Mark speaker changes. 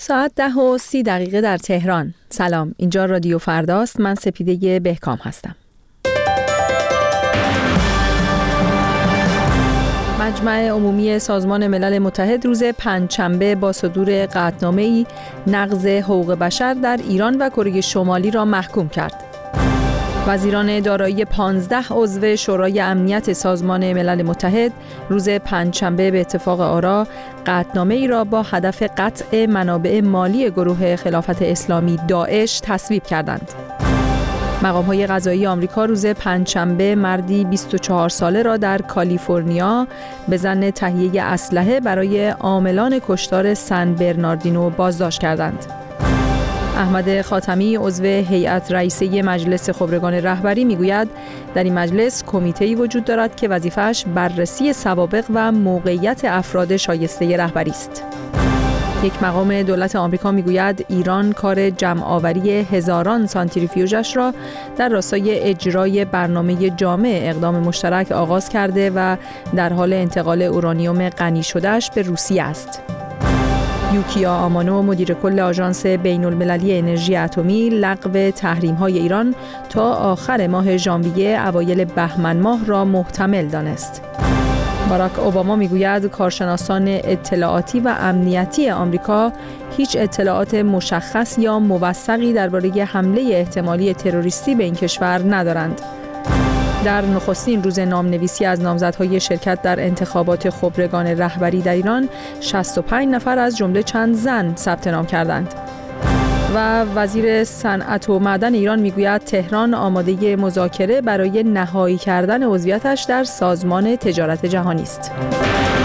Speaker 1: ساعت 10:30 در تهران. سلام، اینجا رادیو فرداست. من سپیده بهکام هستم. مجمع عمومی سازمان ملل متحد روز پنجشنبه با صدور قطعنامه‌ای نقض حقوق بشر در ایران و کره شمالی را محکوم کرد. وزیران دارایی 15 عضو شورای امنیت سازمان ملل متحد روز پنجشنبه به اتفاق آرا قطعنامه‌ای را با هدف قطع منابع مالی گروه خلافت اسلامی داعش تصویب کردند. مقام‌های قضایی آمریکا روز پنجشنبه مردی 24 ساله را در کالیفرنیا به ظن تهیه اسلحه برای عاملان کشتار سن برناردینو بازداشت کردند. احمد خاتمی عضو هیئت رئیسه مجلس خبرگان رهبری میگوید در این مجلس کمیته‌ای وجود دارد که وظیفه‌اش بررسی سوابق و موقعیت افراد شایسته رهبری است. یک مقام دولت آمریکا میگوید ایران کار جمع‌آوری هزاران سانتریفیوژش را در راستای اجرای برنامه جامع اقدام مشترک آغاز کرده و در حال انتقال اورانیوم غنی شده‌اش به روسیه است. یوکیا آمانو مدیر کل آژانس بین‌المللی انرژی اتمی لغو تحریم‌های ایران تا آخر ماه ژانویه اوایل بهمن ماه را محتمل دانست. باراک اوباما میگوید کارشناسان اطلاعاتی و امنیتی آمریکا هیچ اطلاعات مشخص یا موثقی درباره حمله احتمالی تروریستی به این کشور ندارند. در نخستین روز نامنویسی از نامزدهای شرکت در انتخابات خبرگان رهبری در ایران 65 نفر از جمله چند زن ثبت نام کردند. و وزیر صنعت و معدن ایران میگوید تهران آماده مذاکره برای نهایی کردن عضویتش در سازمان تجارت جهانی است.